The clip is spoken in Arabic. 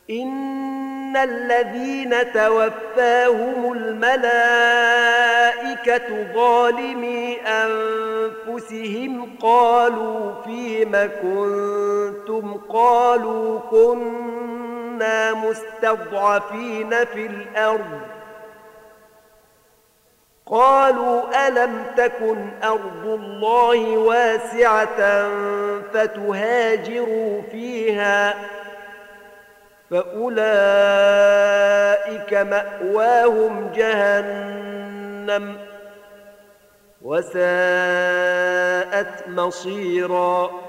إن الذين توفاهم الملائكة ظالمي أنفسهم قالوا فيم كنتم قالوا كنا مستضعفين في الأرض قالوا ألم تكن أرض الله واسعة فتهاجروا فيها فأولئك مأواهم جهنم وساءت مصيرا